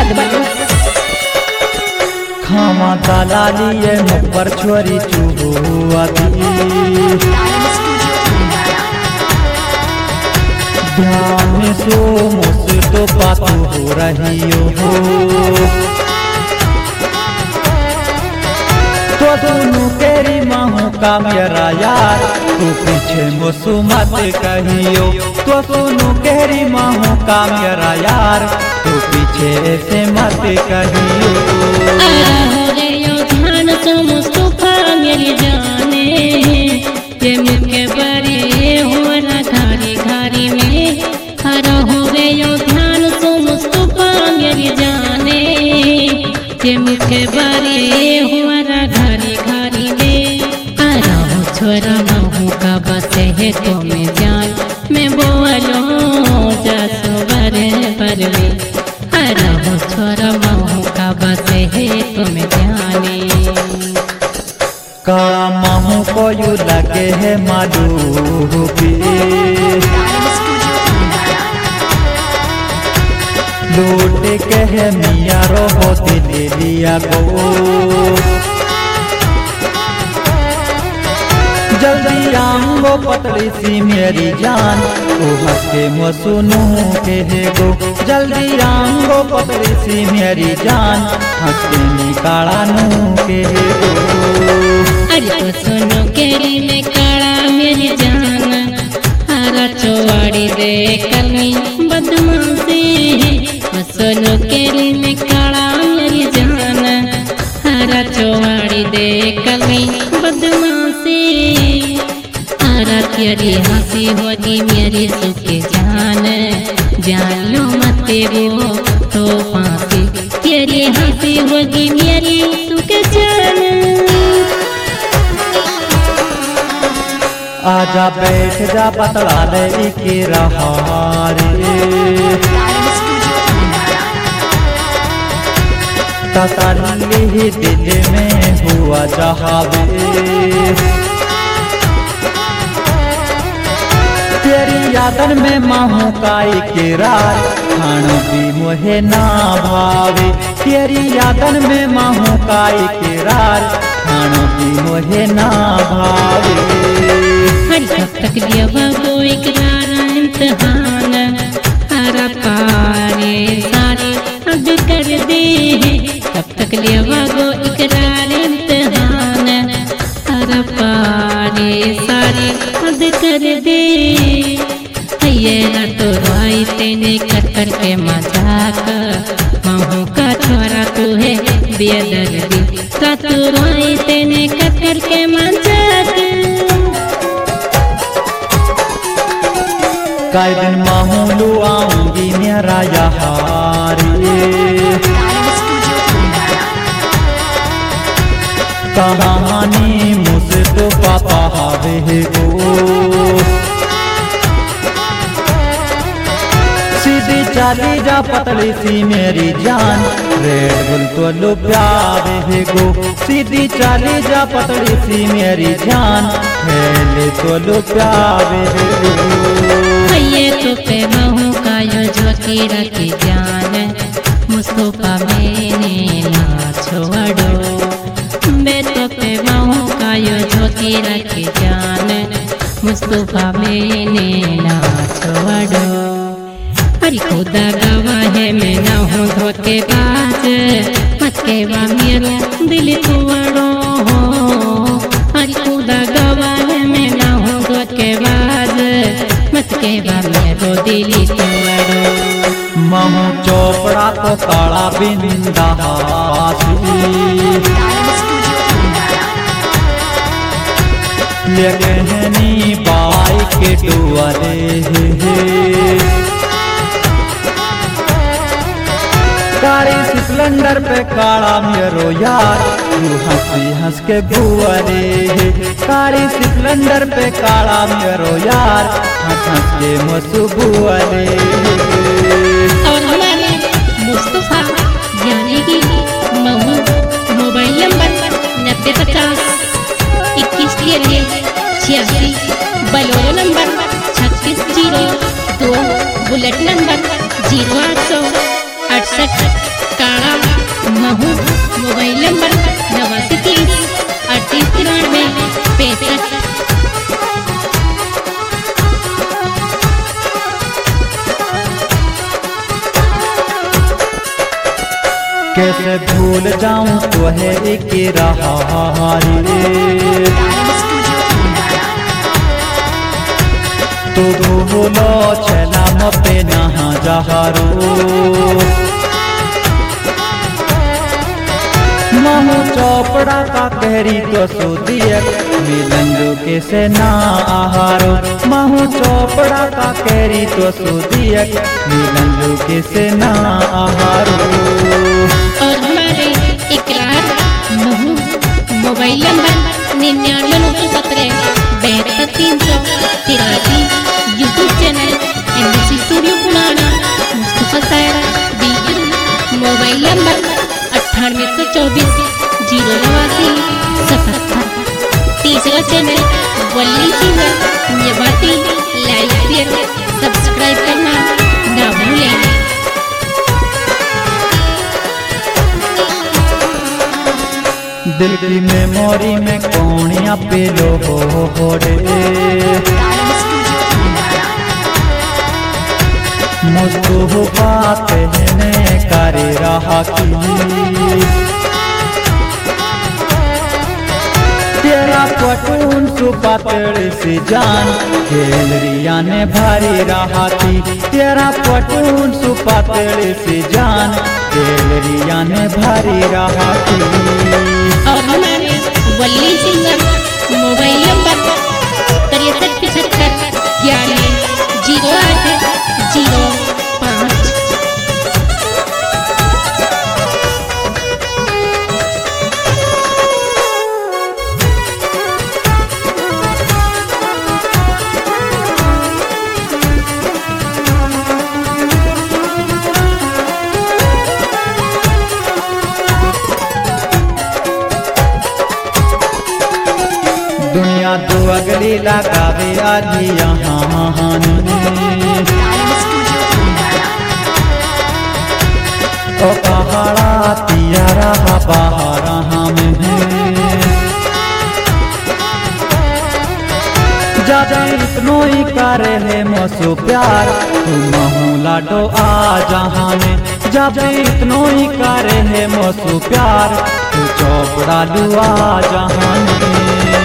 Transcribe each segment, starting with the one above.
बदमाश। खामा दलाली मुपर छोरी चुहुआती ध्यान सो मुझसे तो पातू हो रही हो तो दोनों तेरी माहू का मेरा यार तू पीछे मुझसे मत कहियो तो दोनों तेरी माहू का मेरा यार तू पीछे से मत कहियो। मेरी जाने ये मुझके बड़े हो ना घारी घारी में हरा हो गयो ध्यान सो मुस्तफा मेरी जाने ये मुझके बड़े हो ना घारी घारी में हरा हो छोरा महू का बस है तो मैं जान मैं बोलो जसो बरे बरवे हरा हो छोरा महू का बस है तो मैं जाने काला माहू को यू लगे है मालूबी लौट के है मिया रो होते ले लिया गो जल्दी आऊंगो पतली सी मेरी जान ओ हंसके मसुनू के है गो जल्दी आऊंगो पतली सी मेरी जान हंसके निकाला नू के है गो। अरे तो सुनो केरी में काला मेरी जान हरा चौवाड़ी दे कली बदमाशी सुनो केरी में काला मेरी जान हरा चौवाड़ी दे कली बदमाशी हरा तेरी हंसी होगी मेरी सुखी जान जान लो मत वो तो फांसी तेरी हंसी होगी मेरी सुखी जान। आजा बैठ जा पतला ले के रहा रे तसल्ली दिल में हुआ जहावे तेरी यादन में माहू का इकरार खाना भी मुहे ना भावे तेरी यादन में माहू का इकरार खाना भी मुहे ना भावे। कब तक लिया वो इकरार इम्तिहान हरा पारे सारे अब कर दे कब तक लिया वो इकरार इम्तिहान हरा पारे सारे अब कर दे ये ना तो राई तेने कर के मजाक महू का छोरा तू है बेदर्दी तू राई तेने कर के मजाक कई दिन माहूलू आऊंगी मेरा यहाँ कहानी मुझसे तो पापा हावे गो सीधी चाली जा पतली सी मेरी जान रेड बुल तो लो प्यावे गो सीधी चाली जा पतली सी मेरी जान हेले तो लो प्यावे गो। ये तो पे महू का यो ज्योति रखी जान मुस्तफा मैंने ना छोड़ो मैं तो पे महू का यो ज्योति रखी जान मुस्तफा मैंने ना छोड़ो। अरे खुदा गवाह है मैं ना हूँ धोखेबाज मत कहवा मेरा दिल तोड़ो अरे खुदा गवाह है मैं ना हूँ धोखेबाज मत कहवा मेरो दिल तोड़ो। महू चोपड़ा तो काला बिंदा लेकनी बाई के डुआले काली सिलेंडर पे काला मेरो यार तू हंसी हंस के बुआरे काली सिलेंडर पे काला मेरो यार हंस हंस के मसु बुआरे। और हमारे मुस्तफा यानी कि Mhow mobile number 9050-2186 Bolero number 3602 bullet number 0868 Mhow mobile number 8930 3893 65। कैसे भूल जाऊं तो है एक रहा रे, तो भूलो चला मपे नहा जहारो। महू चौपड़ा का कहरी तो सुदियक मिलन के से ना आहारो। महू चौपड़ा का कहरी तो सुदियक मिलन के से ना आहारो। और हमारे Ikrar Mhow mobile number 9917 72 383 YouTube channel MBC studio पुराना मुस्तफा सायरा बीई मोबाइल नंबर 9824 089 77। तीसरा चैनल वल्ली सिंगर नियबाती, लाइक शेयर सब्सक्राइब करना ना भूलें। दिल की मेमोरी में कौनिया पे लो हो रे, मुझको बात ने करे रहा की। तेरा पटून सुपातड़ से जान खेलरिया ने भारी रहा थी। तेरा पटून सुपातड़ से जान खेलरिया ने भारी रहा थी। और हमारे वल्ली सिंगर मोबाइल नंबर 6375 11 08 05। दुनिया दो अगली लगावे आली यहाँ ओ पहाड़ा तियारा बहारा में ज्यादा इतनो ही करे है मोसो प्यार तुम लाडो आ जहाँ में। जब इतनो ही करे है मोसो प्यार तू चौपड़ा लुआ जहाँ में।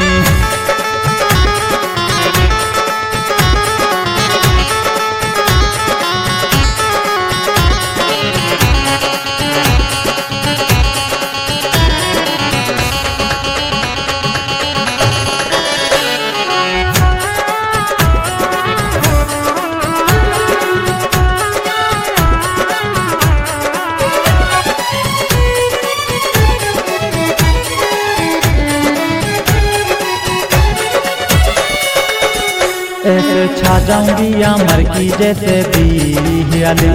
ऐसे छा जाऊंगी अमर की जैसे बिहली,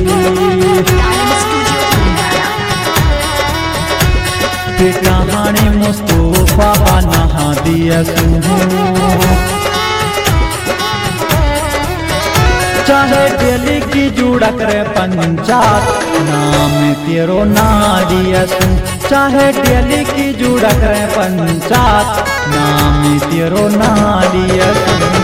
कहानी मुस्तफा नहा दिया सुहू। चाहे दिल्ली की जुड़क रे पंचायत नाम तेरो ना दिया सू। चाहे दिल्ली की जुड़क रे पंचायत नाम तेरो ना दिया सू।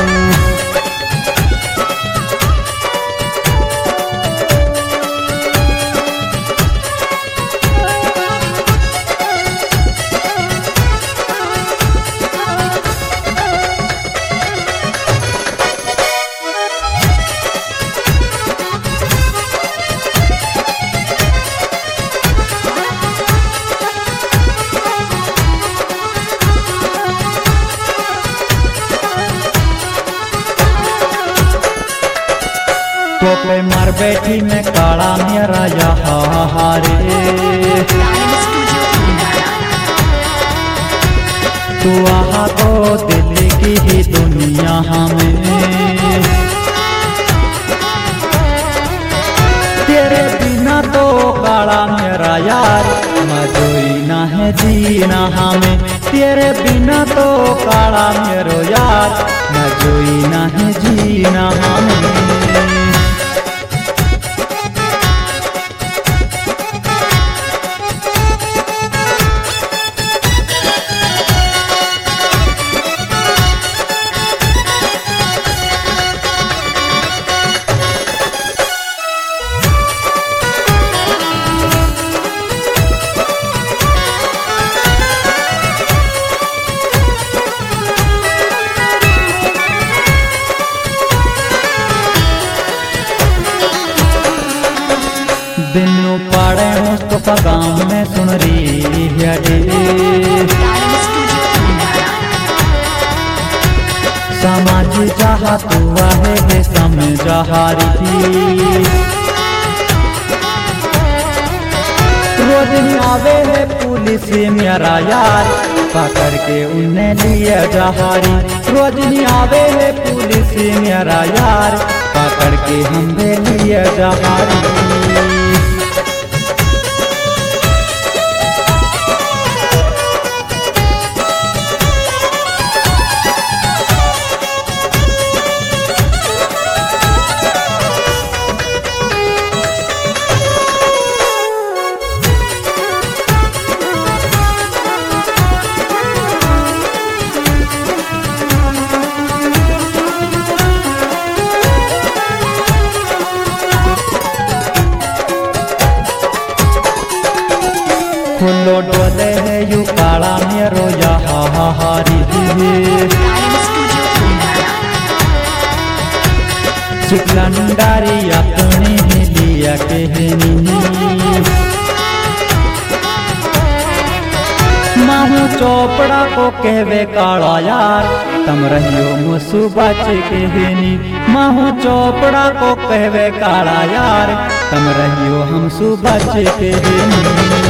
तो पे मर बैठी में काला मेरा यहाँ रे, तू आहा तो दिल की ही दुनिया हमें। तेरे बिना तो काला मेरा यार मजोई ना है जीना हमें। तेरे बिना तो काला मेरो यार मजोई ना है जीना हमें। पाड़े मुस्तफा गाँव में सुन रही है समाज जहाँ तू आहे है समझहारी रोज आवे है पुलिस मेरा यार पकड़ के उन्हें लिया जहारी रोज आवे है पुलिस मेरा यार पकड़ के हमने लिया जहारी फुल्लो डोले है यू काला मेरो हारी चिकलंडारी अपने लिया कहनी माहू चोपड़ा को कहवे काला यार तम रहियो मुसु बच कहनी माहू चोपड़ा को कहवे काला यार तम रहियो हम सुबच कहनी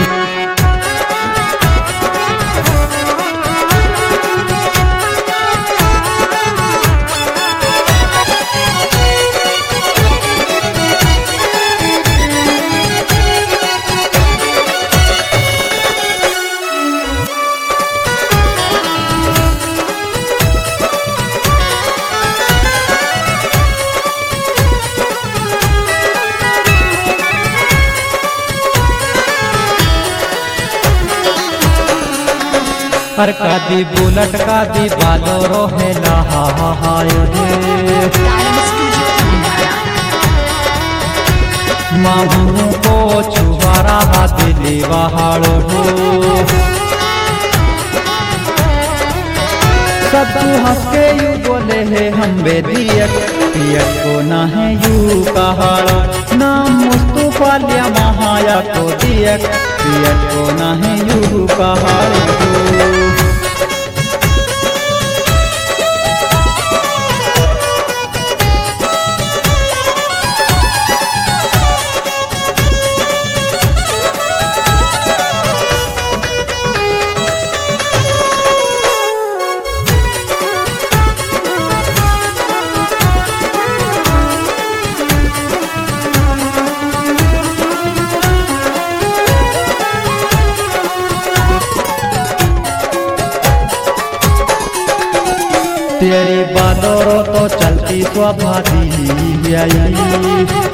हर कादी बुलट कादी बालो रोहेला हायो रे माहू को छुवारा हाथ लेवाहाड़ो हो सब तू हंस के यू बोले है हम बेदियक पियक को ना है यू कहाड़ो नाम मुस्तफा लिया महाया को दियक पियक को ना है यू कहाड़ो तेरी बादों तो चलती स्वभावी आई